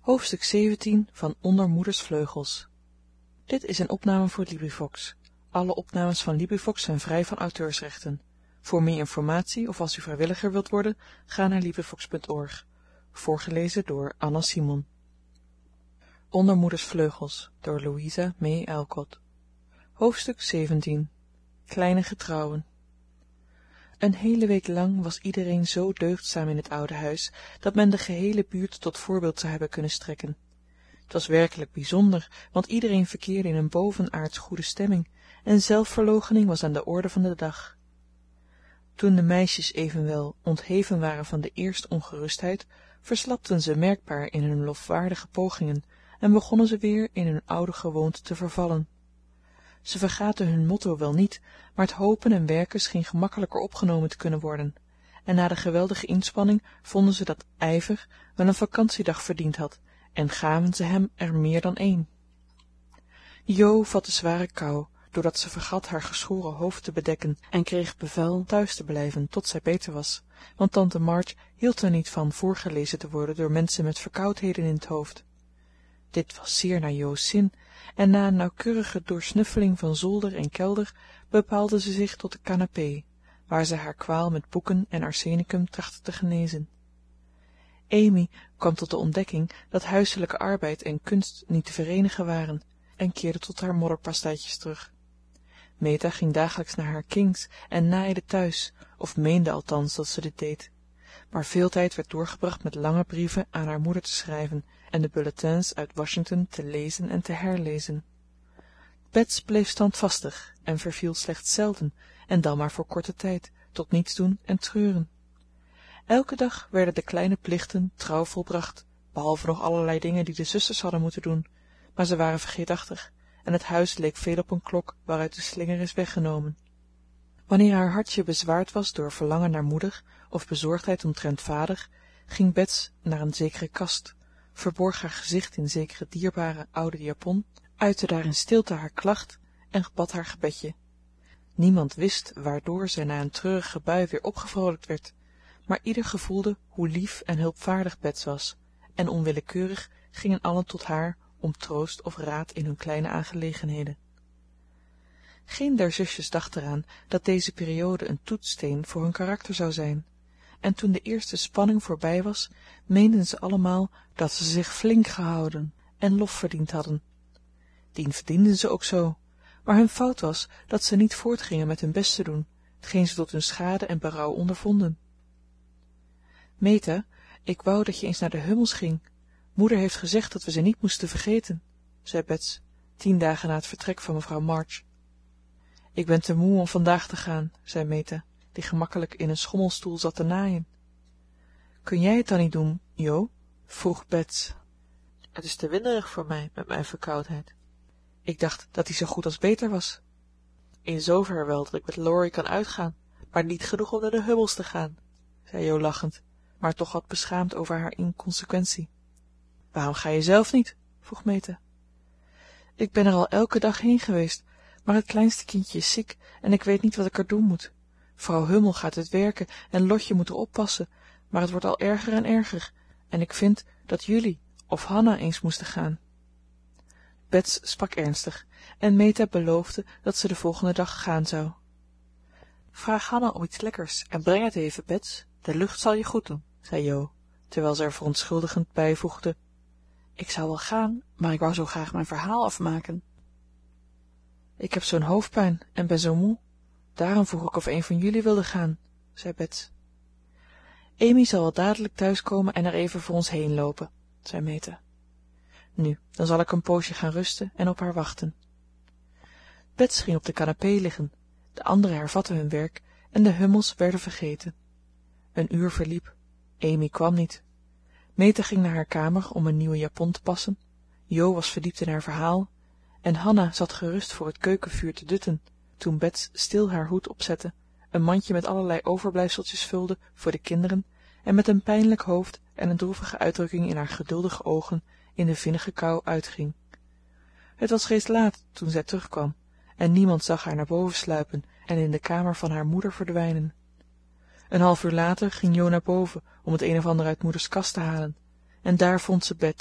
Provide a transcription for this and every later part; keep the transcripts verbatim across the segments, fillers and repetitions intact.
Hoofdstuk zeventien van Onder Moeders Vleugels. Dit is een opname voor LibriVox. Alle opnames van LibriVox zijn vrij van auteursrechten. Voor meer informatie of als u vrijwilliger wilt worden, ga naar LibriVox punt org. Voorgelezen door Anna Simon. Onder Moeders Vleugels door Louisa May Alcott. Hoofdstuk zeventien. Kleine getrouwen. Een hele week lang was iedereen zo deugdzaam in het oude huis dat men de geheele buurt tot voorbeeld zou hebben kunnen strekken. Het was werkelijk bijzonder, want iedereen verkeerde in een bovenaards goede stemming en zelfverloochening was aan de orde van de dag. Toen de meisjes evenwel ontheven waren van de eerste ongerustheid, verslapten ze merkbaar in hun lofwaardige pogingen en begonnen ze weer in hun oude gewoonte te vervallen. Ze vergaten hun motto wel niet, maar het hopen en werken scheen gemakkelijker opgenomen te kunnen worden, en na de geweldige inspanning vonden ze dat ijver wel een vakantiedag verdiend had, en gaven ze hem er meer dan één. Jo vatte zware kou, doordat ze vergat haar geschoren hoofd te bedekken en kreeg bevel thuis te blijven tot zij beter was, want tante March hield er niet van voorgelezen te worden door mensen met verkoudheden in het hoofd. Dit was zeer naar Jo's zin, en na een nauwkeurige doorsnuffeling van zolder en kelder bepaalde ze zich tot de canapé, waar ze haar kwaal met boeken en arsenicum trachtte te genezen. Amy kwam tot de ontdekking dat huiselijke arbeid en kunst niet te verenigen waren, en keerde tot haar modderpasteitjes terug. Meta ging dagelijks naar haar Kings en naaide thuis, of meende althans dat ze dit deed. Maar veel tijd werd doorgebracht met lange brieven aan haar moeder te schrijven en de bulletins uit Washington te lezen en te herlezen. Bets bleef standvastig en verviel slechts zelden, en dan maar voor korte tijd, tot niets doen en treuren. Elke dag werden de kleine plichten trouw volbracht, behalve nog allerlei dingen die de zusters hadden moeten doen, maar ze waren vergeetachtig, en het huis leek veel op een klok waaruit de slinger is weggenomen. Wanneer haar hartje bezwaard was door verlangen naar moeder of bezorgdheid omtrent vader, ging Bets naar een zekere kast, verborg haar gezicht in zekere dierbare oude japon, uitte daar in stilte haar klacht en bad haar gebedje. Niemand wist waardoor zij na een treurige bui weer opgevrolijkt werd, maar ieder gevoelde hoe lief en hulpvaardig Bets was, en onwillekeurig gingen allen tot haar om troost of raad in hun kleine aangelegenheden. Geen der zusjes dacht eraan dat deze periode een toetssteen voor hun karakter zou zijn, en toen de eerste spanning voorbij was, meenden ze allemaal dat ze zich flink gehouden en lof verdiend hadden. Dien verdienden ze ook zo, maar hun fout was dat ze niet voortgingen met hun best te doen, hetgeen ze tot hun schade en berouw ondervonden. Meta, ik wou dat je eens naar de Hummels ging. Moeder heeft gezegd dat we ze niet moesten vergeten, zei Bets, tien dagen na het vertrek van mevrouw March. Ik ben te moe om vandaag te gaan, zei Meta, die gemakkelijk in een schommelstoel zat te naaien. Kun jij het dan niet doen, Jo? Vroeg Bets. Het is te winderig voor mij met mijn verkoudheid. Ik dacht dat die zo goed als beter was. In zover wel dat ik met Laurie kan uitgaan, maar niet genoeg om naar de Hummels te gaan, zei Jo lachend, maar toch wat beschaamd over haar inconsequentie. Waarom ga je zelf niet? Vroeg Meta. Ik ben er al elke dag heen geweest, maar het kleinste kindje is ziek en ik weet niet wat ik er doen moet. Vrouw Hummel gaat uit werken en Lotje moet er oppassen, maar het wordt al erger en erger, en ik vind dat jullie of Hanna eens moesten gaan. Bets sprak ernstig, en Meta beloofde dat ze de volgende dag gaan zou. Vraag Hanna om iets lekkers en breng het even, Bets. De lucht zal je goed doen, zei Jo, terwijl ze er verontschuldigend bijvoegde. Ik zou wel gaan, maar ik wou zo graag mijn verhaal afmaken. Ik heb zo'n hoofdpijn en ben zo moe. Daarom vroeg ik of een van jullie wilde gaan, zei Bets. Amy zal wel dadelijk thuiskomen en er even voor ons heen lopen, zei Meta. Nu, dan zal ik een poosje gaan rusten en op haar wachten. Bets ging op de canapé liggen, de anderen hervatten hun werk en de Hummels werden vergeten. Een uur verliep. Amy kwam niet. Meta ging naar haar kamer om een nieuwe japon te passen. Jo was verdiept in haar verhaal en Hanna zat gerust voor het keukenvuur te dutten, toen Bets stil haar hoed opzette, een mandje met allerlei overblijfseltjes vulde voor de kinderen en met een pijnlijk hoofd en een droevige uitdrukking in haar geduldige ogen in de vinnige kou uitging. Het was reeds laat toen zij terugkwam en niemand zag haar naar boven sluipen en in de kamer van haar moeder verdwijnen. Een half uur later ging Jo naar boven om het een of ander uit moeders kast te halen, en daar vond ze Bets,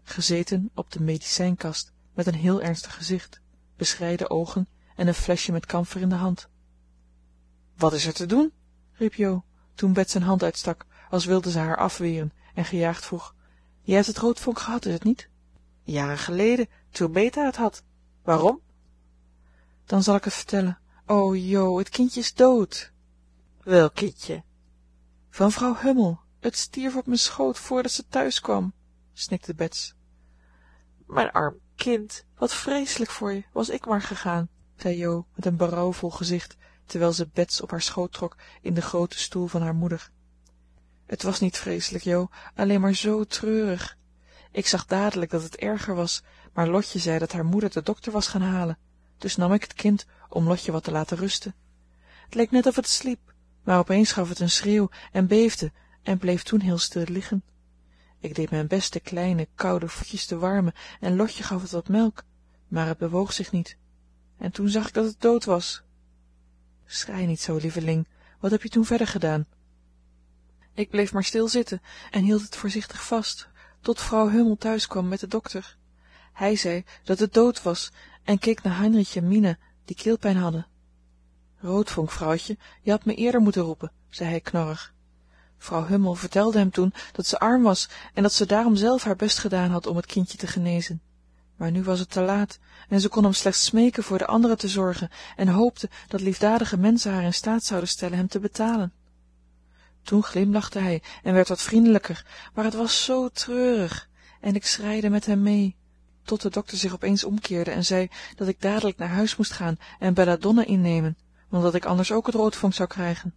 gezeten op de medicijnkast met een heel ernstig gezicht, beschreide oogen en een fleschje met kamfer in de hand. Wat is er te doen? riep Jo, toen Bets zijn hand uitstak, als wilde ze haar afweren en gejaagd vroeg. Jij hebt het roodvonk gehad, is het niet? Jaren geleden, toen Meta het had. Waarom? Dan zal ik het vertellen. O, Jo, het kindje is dood. Welk kindje? Van vrouw Hummel. Het stierf op mijn schoot voordat ze thuis kwam, snikte Bets. Mijn arm kind, wat vreselijk voor je, was ik maar gegaan, zei Jo met een berouwvol gezicht, terwijl ze Bets op haar schoot trok in de grote stoel van haar moeder. Het was niet vreselijk, Jo, alleen maar zo treurig. Ik zag dadelijk dat het erger was, maar Lotje zei dat haar moeder de dokter was gaan halen. Dus nam ik het kind om Lotje wat te laten rusten. Het leek net of het sliep, maar opeens gaf het een schreeuw en beefde en bleef toen heel stil liggen. Ik deed mijn best de kleine, koude voetjes te warmen en Lotje gaf het wat melk, maar het bewoog zich niet. En toen zag ik dat het dood was. Schrei niet zo, lieveling. Wat heb je toen verder gedaan? Ik bleef maar stil zitten en hield het voorzichtig vast, tot vrouw Hummel thuis kwam met de dokter. Hij zei dat het dood was en keek naar Heinrich en Mina, die keelpijn hadden. Roodvonk, vrouwtje, je had me eerder moeten roepen, zei hij knorrig. Vrouw Hummel vertelde hem toen dat ze arm was en dat ze daarom zelf haar best gedaan had om het kindje te genezen. Maar nu was het te laat en ze kon hem slechts smeken voor de anderen te zorgen en hoopte dat liefdadige mensen haar in staat zouden stellen hem te betalen. Toen glimlachte hij en werd wat vriendelijker, maar het was zo treurig en ik schreide met hem mee, tot de dokter zich opeens omkeerde en zei dat ik dadelijk naar huis moest gaan en belladonna innemen, want dat ik anders ook het roodvonk zou krijgen.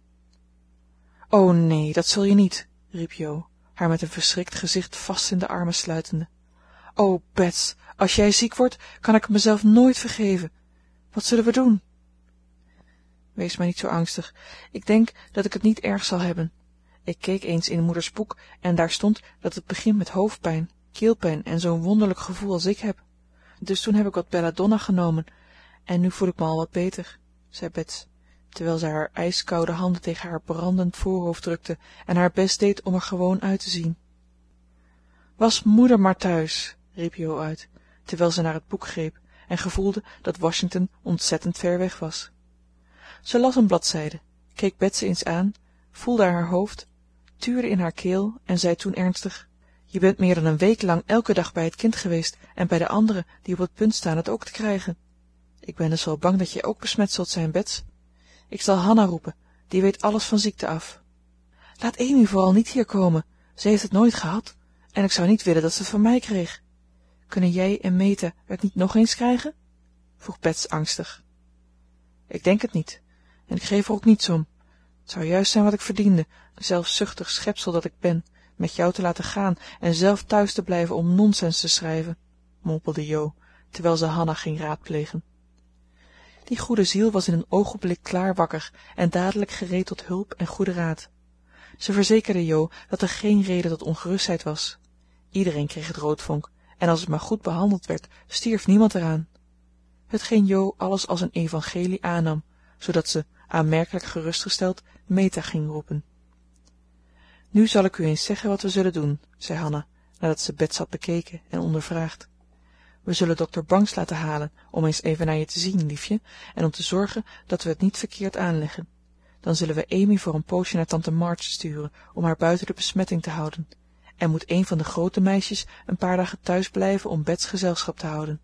O nee, dat zul je niet, riep Jo, haar met een verschrikt gezicht vast in de armen sluitende. O Bets, als jij ziek wordt, kan ik het mezelf nooit vergeven. Wat zullen we doen? Wees maar niet zo angstig. Ik denk dat ik het niet erg zal hebben. Ik keek eens in moeders boek en daar stond dat het begint met hoofdpijn, keelpijn en zo'n wonderlijk gevoel als ik heb. Dus toen heb ik wat belladonna genomen en nu voel ik me al wat beter, zei Bets, terwijl ze haar ijskoude handen tegen haar brandend voorhoofd drukte en haar best deed om er gewoon uit te zien. Was moeder maar thuis, riep Jo uit, terwijl ze naar het boek greep en gevoelde dat Washington ontzettend ver weg was. Ze las een bladzijde, keek Bets eens aan, voelde haar hoofd, tuurde in haar keel en zei toen ernstig: Je bent meer dan een week lang elke dag bij het kind geweest en bij de anderen die op het punt staan het ook te krijgen. Ik ben dus wel bang dat je ook besmet zult zijn, Bets. Ik zal Hanna roepen, die weet alles van ziekte af. Laat Amy vooral niet hier komen, ze heeft het nooit gehad en ik zou niet willen dat ze het van mij kreeg. Kunnen jij en Meta het niet nog eens krijgen? Vroeg Bets angstig. Ik denk het niet en ik geef er ook niets om. Het zou juist zijn wat ik verdiende, zelfzuchtig schepsel dat ik ben, met jou te laten gaan en zelf thuis te blijven om nonsens te schrijven, mompelde Jo, terwijl ze Hanna ging raadplegen. Die goede ziel was in een ogenblik klaar wakker en dadelijk gereed tot hulp en goede raad. Ze verzekerde Jo dat er geen reden tot ongerustheid was. Iedereen kreeg het roodvonk en als het maar goed behandeld werd, stierf niemand eraan. Hetgeen Jo alles als een evangelie aannam, zodat ze, aanmerkelijk gerustgesteld, Meta ging roepen. Nu zal ik u eens zeggen wat we zullen doen, zei Hanna, nadat ze Bets had bekeken en ondervraagd. We zullen dokter Banks laten halen om eens even naar je te zien, liefje, en om te zorgen dat we het niet verkeerd aanleggen. Dan zullen we Amy voor een poosje naar tante March sturen om haar buiten de besmetting te houden. En moet een van de grote meisjes een paar dagen thuis blijven om Bets gezelschap te houden.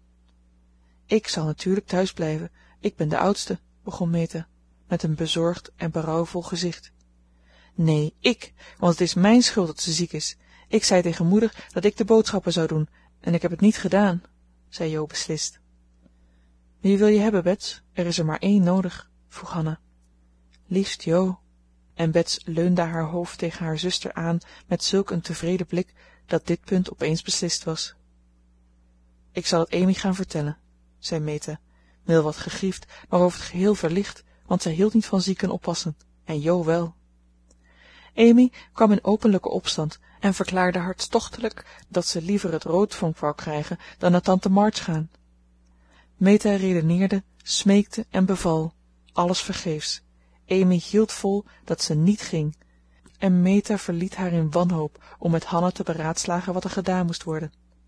Ik zal natuurlijk thuis blijven. Ik ben de oudste, begon Meta, met een bezorgd en berouwvol gezicht. Nee, ik, want het is mijn schuld dat ze ziek is. Ik zei tegen moeder dat ik de boodschappen zou doen, en ik heb het niet gedaan, zei Jo beslist. Wie wil je hebben, Bets? Er is er maar één nodig, vroeg Hanna. Liefst Jo. En Bets leunde haar hoofd tegen haar zuster aan met zulk een tevreden blik dat dit punt opeens beslist was. Ik zal het Amy gaan vertellen, zei Meta, wel wat gegriefd, maar over het geheel verlicht, want zij hield niet van zieken oppassen, en Jo wel. Amy kwam in openlijke opstand en verklaarde hartstochtelijk dat ze liever het roodvonk wou krijgen dan naar tante March gaan. Meta redeneerde, smeekte en beval, alles vergeefs. Amy hield vol dat ze niet ging, en Meta verliet haar in wanhoop om met Hanna te beraadslagen wat er gedaan moest worden.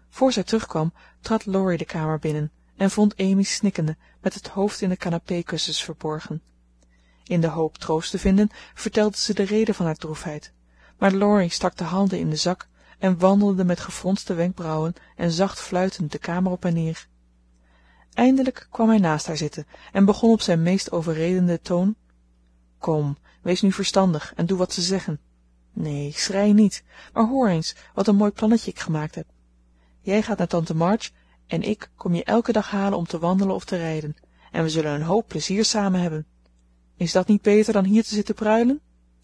voor zij terugkwam trad laurie de kamer binnen en vond amy snikkende met het hoofd in de canapékussens verborgen. In de hoop troost te vinden vertelde ze de reden van haar droefheid, maar laurie stak de handen in de zak en wandelde met gefronste wenkbrauwen en zacht fluitend de kamer op en neer. Eindelijk kwam hij naast haar zitten en begon op zijn meest overredende toon: kom, wees nu verstandig en doe wat ze zeggen. Nee, schrei niet, maar hoor eens wat een mooi plannetje ik gemaakt heb. Jij gaat naar tante March en ik kom je elke dag halen om te wandelen of te rijden, en we zullen een hoop plezier samen hebben. Is dat niet beter dan hier te zitten pruilen?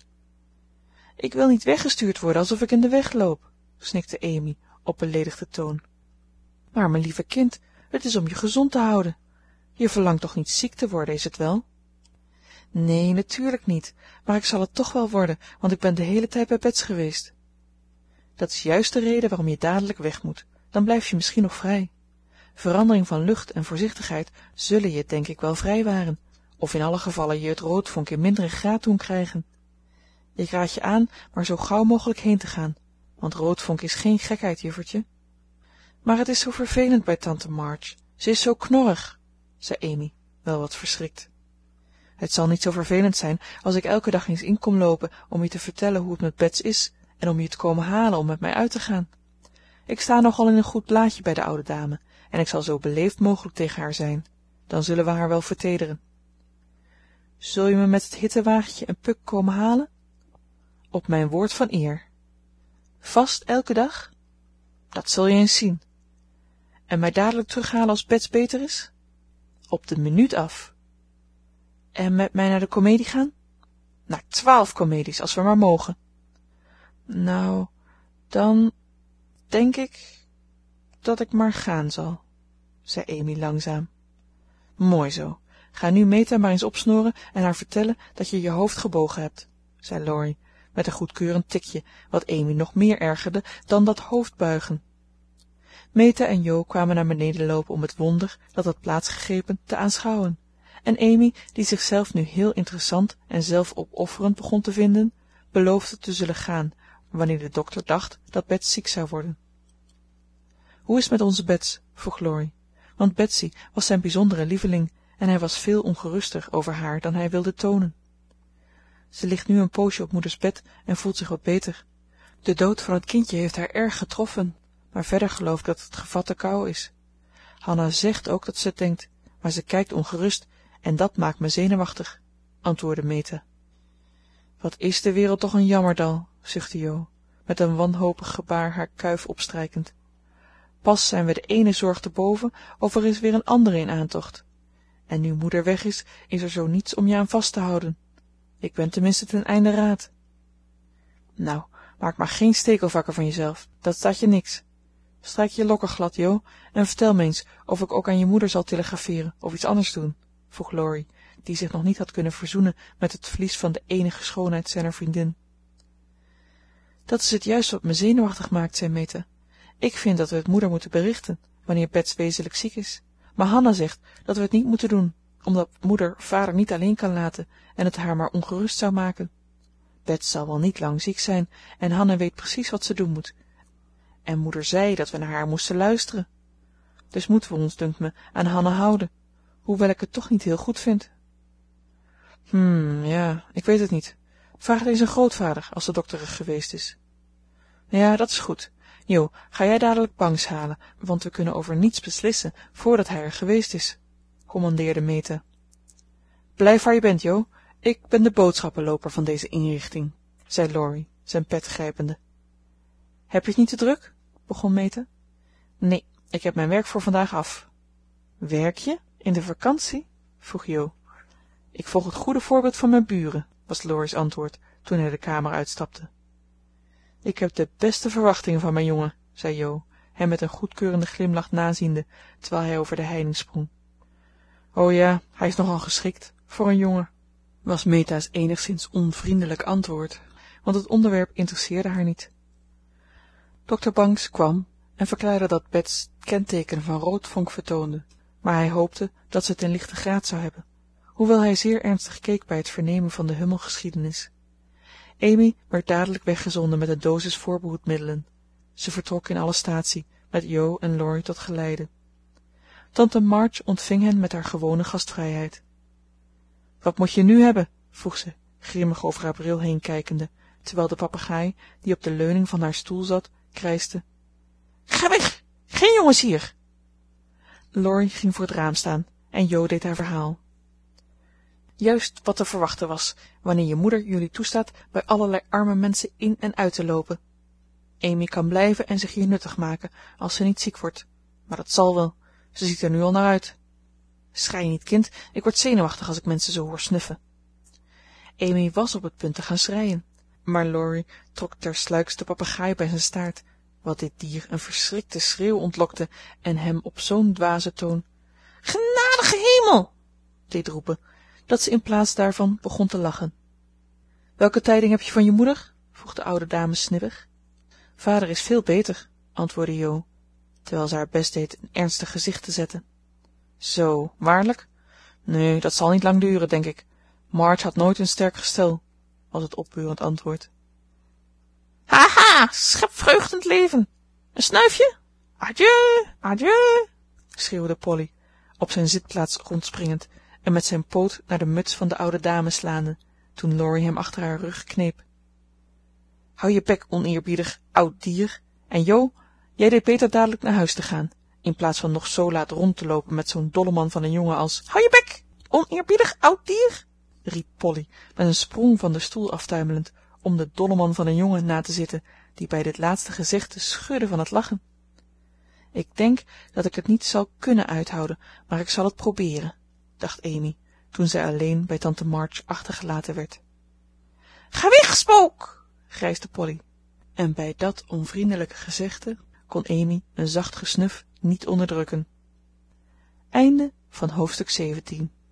Ik wil niet weggestuurd worden alsof ik in de weg loop, snikte Amy op beledigde toon. Maar mijn lieve kind, het is om je gezond te houden. Je verlangt toch niet ziek te worden, is het wel? Nee, natuurlijk niet, maar ik zal het toch wel worden, want ik ben de hele tijd bij Bets geweest. Dat is juist de reden waarom je dadelijk weg moet, dan blijf je misschien nog vrij. Verandering van lucht en voorzichtigheid zullen je denk ik wel vrijwaren, of in alle gevallen je het roodvonk in mindere graad doen krijgen. Ik raad je aan maar zo gauw mogelijk heen te gaan, want roodvonk is geen gekheid, juffertje. Maar het is zo vervelend bij tante March. Ze is zo knorrig, zei Amy, wel wat verschrikt. Het zal niet zo vervelend zijn als ik elke dag eens in kom loopen om je te vertellen hoe het met Bets is en om je te komen halen om met mij uit te gaan. Ik sta nogal in een goed blaadje bij de oude dame en ik zal zo beleefd mogelijk tegen haar zijn. Dan zullen we haar wel vertederen. Zul je me met het hittewagentje en Puck komen halen? Op mijn woord van eer. Vast elke dag? Dat zul je eens zien. En mij dadelijk terughalen als Bets beter is? Op de minuut af. En met mij naar de komedie gaan? Naar twaalf komedies, als we maar mogen. Nou, dan denk ik dat ik maar gaan zal, zei Amy langzaam. Mooi zo. Ga nu Meta maar eens opsnoren en haar vertellen dat je je hoofd gebogen hebt, zei Laurie, met een goedkeurend tikje, wat Amy nog meer ergerde dan dat hoofdbuigen. Meta en Jo kwamen naar beneden lopen om het wonder dat had plaatsgegrepen te aanschouwen, en Amy, die zichzelf nu heel interessant en zelfopofferend begon te vinden, beloofde te zullen gaan wanneer de dokter dacht dat Bets ziek zou worden. Hoe is het met onze Bets? Vroeg Laurie, want Betsy was zijn bijzondere lieveling en hij was veel ongeruster over haar dan hij wilde tonen. Ze ligt nu een poosje op moeders bed en voelt zich wat beter. De dood van het kindje heeft haar erg getroffen, maar verder geloof ik dat het gevatte kou is. Hanna zegt ook dat ze het denkt, maar ze kijkt ongerust en dat maakt me zenuwachtig, antwoordde Meta. Wat is de wereld toch een jammerdal, zuchtte Jo, met een wanhopig gebaar haar kuif opstrijkend. Pas zijn we de ene zorg te boven of er is weer een andere in aantocht. En nu moeder weg is, is er zo niets om je aan vast te houden. Ik ben tenminste ten einde raad. Nou, maak maar geen stekelvakker van jezelf, dat staat je niks. Strijk je lokken glad, Jo, en vertel me eens of ik ook aan je moeder zal telegrafeeren of iets anders doen, vroeg Laurie, die zich nog niet had kunnen verzoenen met het verlies van de enige schoonheid zijner vriendin. Dat is het juist wat me zenuwachtig maakt, zei Meta. Ik vind dat we het moeder moeten berichten, wanneer Bets wezenlijk ziek is. Maar Hanna zegt dat we het niet moeten doen, omdat moeder vader niet alleen kan laten en het haar maar ongerust zou maken. Bets zal wel niet lang ziek zijn en Hanna weet precies wat ze doen moet. En moeder zei dat we naar haar moesten luisteren. Dus moeten we ons, dunkt me, aan Hanna houden, hoewel ik het toch niet heel goed vind. Hm, ja, ik weet het niet. Vraag het eens een grootvader, als de dokter er geweest is. Ja, dat is goed. Jo, ga jij dadelijk Bangs halen, want we kunnen over niets beslissen voordat hij er geweest is, commandeerde Meta. Blijf waar je bent, Jo. Ik ben de boodschappenlooper van deze inrichting, zei Laurie, zijn pet grijpende. Heb je het niet te druk? Begon Meta. Nee, ik heb mijn werk voor vandaag af. Werk je? In de vakantie? Vroeg Jo. Ik volg het goede voorbeeld van mijn buren, was Laurie's antwoord toen hij de kamer uitstapte. Ik heb de beste verwachtingen van mijn jongen, zei Jo, hem met een goedkeurende glimlach naziende, terwijl hij over de heining sprong. O ja, hij is nogal geschikt voor een jongen, was Meta's enigszins onvriendelijk antwoord, want het onderwerp interesseerde haar niet. dokter Bangs kwam en verklaarde dat Bets kentekenen van roodvonk vertoonde, maar hij hoopte dat ze het in lichte graad zou hebben, hoewel hij zeer ernstig keek bij het vernemen van de hummelgeschiedenis. Amy werd dadelijk weggezonden met een dosis voorbehoedmiddelen. Ze vertrok in alle statie, met Jo en Laurie tot geleide. Tante March ontving hen met haar gewone gastvrijheid. Wat moet je nu hebben? Vroeg ze, grimmig over haar bril heen kijkende, terwijl de papegaai, die op de leuning van haar stoel zat, krijste: Ga weg! Geen jongens hier! Laurie ging voor het raam staan en Jo deed haar verhaal. Juist wat te verwachten was, wanneer je moeder jullie toestaat bij allerlei arme mensen in en uit te lopen. Amy kan blijven en zich hier nuttig maken, als ze niet ziek wordt. Maar dat zal wel. Ze ziet er nu al naar uit. Schrei niet, kind. Ik word zenuwachtig als ik mensen zo hoor snuffen. Amy was op het punt te gaan schreien, maar Laurie trok tersluiks de papegaai bij zijn staart, wat dit dier een verschrikte schreeuw ontlokte en hem op zo'n dwaze toon genadige hemel deed roepen, dat ze in plaats daarvan begon te lachen. Welke tijding heb je van je moeder? Vroeg de oude dame snibbig. Vader is veel beter, antwoordde Jo, terwijl ze haar best deed een ernstig gezicht te zetten. Zo, waarlijk? Nee, dat zal niet lang duren, denk ik. March had nooit een sterk gestel, was het opbeurend antwoord. Haha, schep vreugd in het leven. Een snuifje? Adieu, adieu, schreeuwde Polly, op zijn zitplaats rondspringend en met zijn poot naar de muts van de oude dame slaande, toen Laurie hem achter haar rug kneep. Hou je bek, oneerbiedig oud dier, en Jo, jij deed beter dadelijk naar huis te gaan, in plaats van nog zo laat rond te lopen met zo'n dolleman van een jongen als hou je bek, oneerbiedig oud dier, riep Polly met een sprong van de stoel aftuimelend, om de dolleman van een jongen na te zitten, die bij dit laatste gezegde schudde van het lachen. Ik denk dat ik het niet zal kunnen uithouden, maar ik zal het proberen, dacht Amy, toen zij alleen bij tante March achtergelaten werd. Ga weg, spook! grijsde Polly, en bij dat onvriendelijke gezegde kon Amy een zacht gesnuf niet onderdrukken. Einde van hoofdstuk zeventien.